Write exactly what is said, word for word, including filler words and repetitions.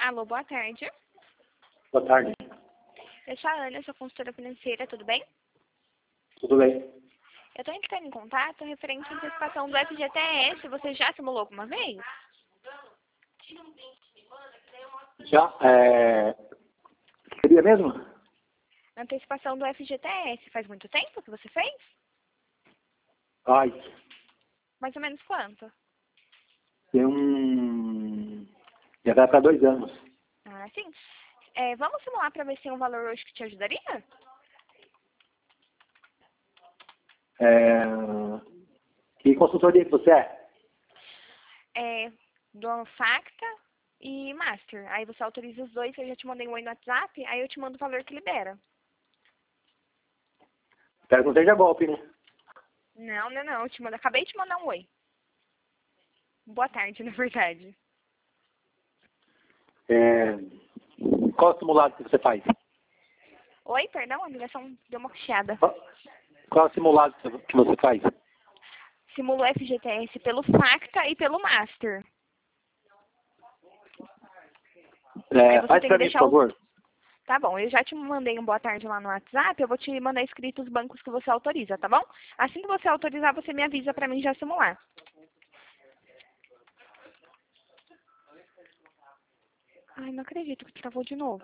Alô, boa tarde. Boa tarde. Eu sou a Ana, sou consultora financeira, tudo bem? Tudo bem? Eu estou entrando em contato referente à antecipação do F G T S. Você já simulou alguma vez? Já? É... Seria mesmo? Antecipação do F G T S. Faz muito tempo que você fez? Ai, Mais ou menos quanto? tem um... Já vai para dois anos. Ah, sim. É, vamos simular para ver se tem um valor hoje que te ajudaria? É... Que consultoria que você é? É, do Facta e Master. Aí você autoriza os dois, eu já te mandei um oi no WhatsApp, aí eu te mando o valor que libera. Espero que não seja golpe, né? Não, não, não. Eu te mando, acabei de te mandar um oi. Boa tarde, na verdade. É... Qual simulado que você faz? Oi, perdão, a ligação deu uma chiada. Qual, qual simulado que você faz? Simula o F G T S pelo Facta e pelo Master. É, você faz tem para que mim, por deixar o... favor. Tá bom, eu já te mandei um boa tarde lá no WhatsApp, eu vou te mandar escrito os bancos que você autoriza, tá bom? Assim que você autorizar, você me avisa pra mim já simular. Ai, não acredito que travou de novo.